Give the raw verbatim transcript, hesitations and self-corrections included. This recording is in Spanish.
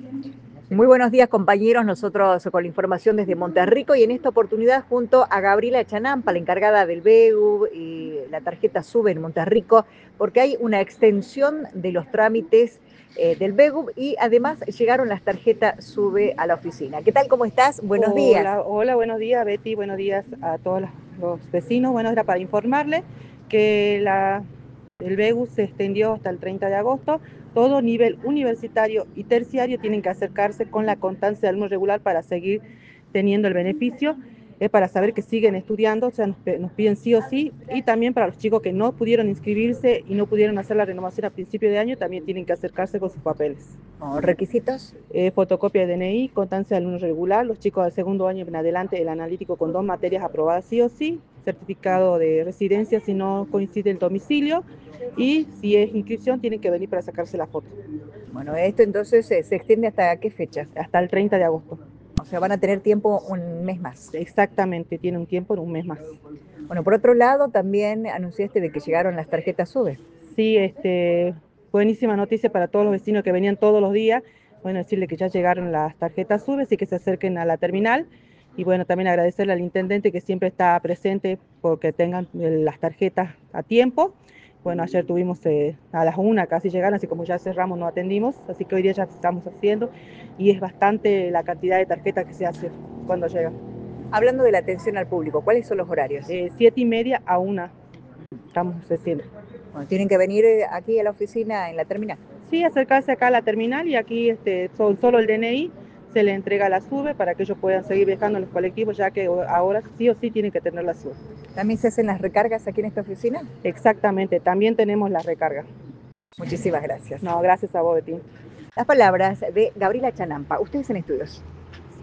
Muy buenos días, compañeros. Nosotros con la información desde Monterrico y en esta oportunidad junto a Gabriela Chanampa, la encargada del B E U y la tarjeta SUBE en Monterrico, porque hay una extensión de los trámites eh, del B E U y además llegaron las tarjetas SUBE a la oficina. ¿Qué tal? ¿Cómo estás? Buenos días. Hola, hola, buenos días, Betty, buenos días a todos los, los vecinos. Bueno, era para informarles que la, el B E U se extendió hasta el treinta de agosto. Todo nivel universitario y terciario tienen que acercarse con la constancia de alumno regular para seguir teniendo el beneficio. Es para saber que siguen estudiando, o sea, nos, nos piden sí o sí. Y también para los chicos que no pudieron inscribirse y no pudieron hacer la renovación a principio de año, también tienen que acercarse con sus papeles. Oh, ¿requisitos? Eh, fotocopia de D N I, constancia de alumno regular, los chicos del segundo año en adelante, el analítico con dos materias aprobadas sí o sí, certificado de residencia si no coincide el domicilio, y si es inscripción tienen que venir para sacarse la foto. Bueno, esto entonces eh, se extiende hasta qué fecha. Hasta el treinta de agosto. O sea, van a tener tiempo un mes más. Exactamente, tiene un tiempo, un mes más. Bueno, por otro lado, también anunciaste de que llegaron las tarjetas SUBE. Sí, este, buenísima noticia para todos los vecinos que venían todos los días. Bueno, decirle que ya llegaron las tarjetas SUBE y que se acerquen a la terminal. Y bueno, también agradecerle al intendente que siempre está presente porque tengan eh, las tarjetas a tiempo. Bueno, ayer tuvimos eh, a las una casi llegaron, así como ya cerramos no atendimos, así que hoy día ya estamos haciendo y es bastante la cantidad de tarjetas que se hace cuando llega. Hablando de la atención al público, ¿cuáles son los horarios? Eh, siete y media a una estamos haciendo. Bueno, tienen que venir eh, aquí a la oficina en la terminal. Sí, acercarse acá a la terminal y aquí este, son solo el D N I se le entrega a la SUBE para que ellos puedan seguir viajando en los colectivos, ya que ahora sí o sí tienen que tener la SUBE. ¿También se hacen las recargas aquí en esta oficina? Exactamente, también tenemos la recarga. Muchísimas gracias. No, gracias a vos, Betty. Las palabras de Gabriela Chanampa. Ustedes en estudios.